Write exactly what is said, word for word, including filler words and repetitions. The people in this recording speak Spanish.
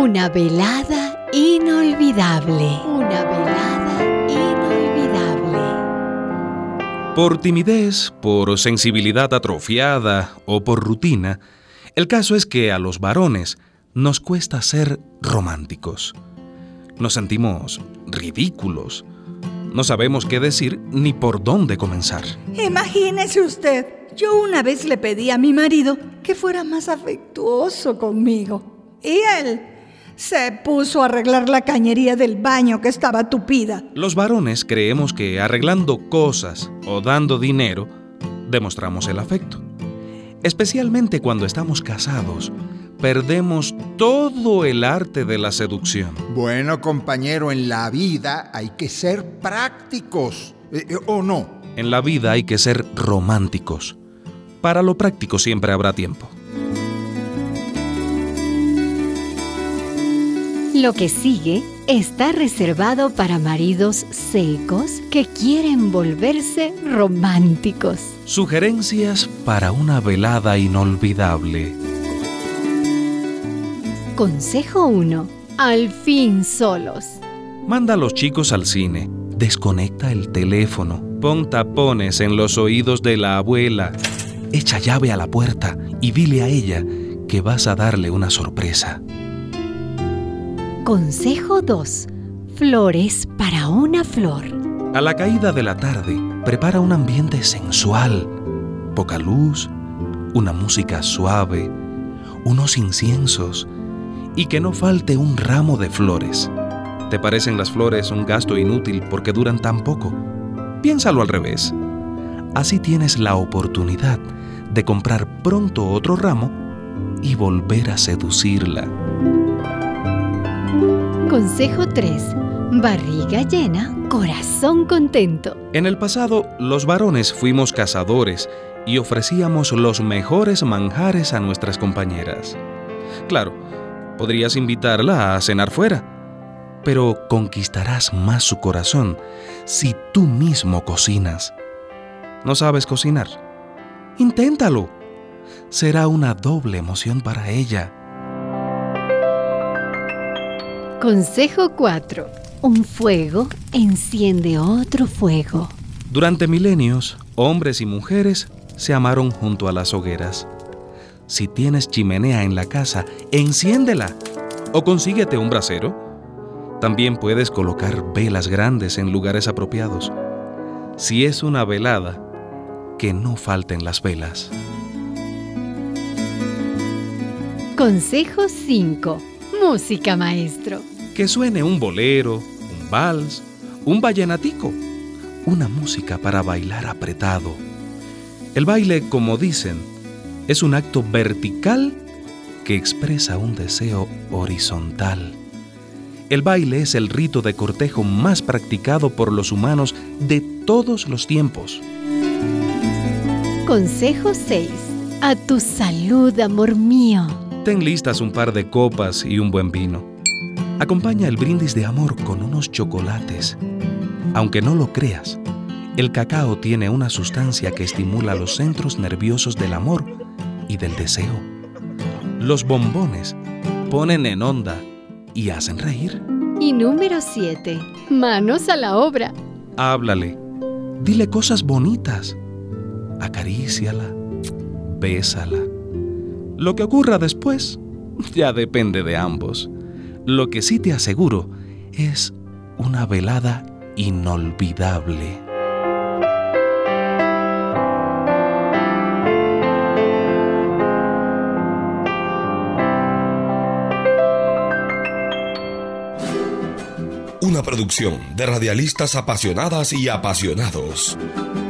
Una velada inolvidable. Una velada inolvidable. Por timidez, por sensibilidad atrofiada o por rutina, el caso es que a los varones nos cuesta ser románticos. Nos sentimos ridículos. No sabemos qué decir ni por dónde comenzar. Imagínese usted, yo una vez le pedí a mi marido que fuera más afectuoso conmigo. Y él se puso a arreglar la cañería del baño que estaba tupida. Los varones creemos que arreglando cosas o dando dinero, demostramos el afecto. Especialmente cuando estamos casados, perdemos todo el arte de la seducción. Bueno, compañero, en la vida hay que ser prácticos, eh, ¿o no? En la vida hay que ser románticos. Para lo práctico siempre habrá tiempo. Lo que sigue está reservado para maridos secos que quieren volverse románticos. Sugerencias para una velada inolvidable. Consejo uno. Al fin solos. Manda a los chicos al cine. Desconecta el teléfono. Pon tapones en los oídos de la abuela. Echa llave a la puerta y dile a ella que vas a darle una sorpresa. Consejo dos. Flores para una flor. A la caída de la tarde, prepara un ambiente sensual. Poca luz, una música suave, unos inciensos y que no falte un ramo de flores. ¿Te parecen las flores un gasto inútil porque duran tan poco? Piénsalo al revés. Así tienes la oportunidad de comprar pronto otro ramo y volver a seducirla. Consejo tres. Barriga llena, corazón contento. En el pasado, los varones fuimos cazadores y ofrecíamos los mejores manjares a nuestras compañeras. Claro, podrías invitarla a cenar fuera, pero conquistarás más su corazón si tú mismo cocinas. ¿No sabes cocinar? Inténtalo. Será una doble emoción para ella. Consejo cuatro. Un fuego enciende otro fuego. Durante milenios, hombres y mujeres se amaron junto a las hogueras. Si tienes chimenea en la casa, enciéndela o consíguete un brasero. También puedes colocar velas grandes en lugares apropiados. Si es una velada, que no falten las velas. Consejo cinco. Música, maestro. Que suene un bolero, un vals, un vallenatico. Una música para bailar apretado. El baile, como dicen, es un acto vertical que expresa un deseo horizontal. El baile es el rito de cortejo más practicado por los humanos de todos los tiempos. Consejo seis. A tu salud, amor mío. Ten listas un par de copas y un buen vino. Acompaña el brindis de amor con unos chocolates. Aunque no lo creas, el cacao tiene una sustancia que estimula los centros nerviosos del amor y del deseo. Los bombones ponen en onda y hacen reír. Y número siete. Manos a la obra. Háblale. Dile cosas bonitas. Acaríciala. Bésala. Lo que ocurra después ya depende de ambos. Lo que sí te aseguro es una velada inolvidable. Una producción de radialistas apasionadas y apasionados.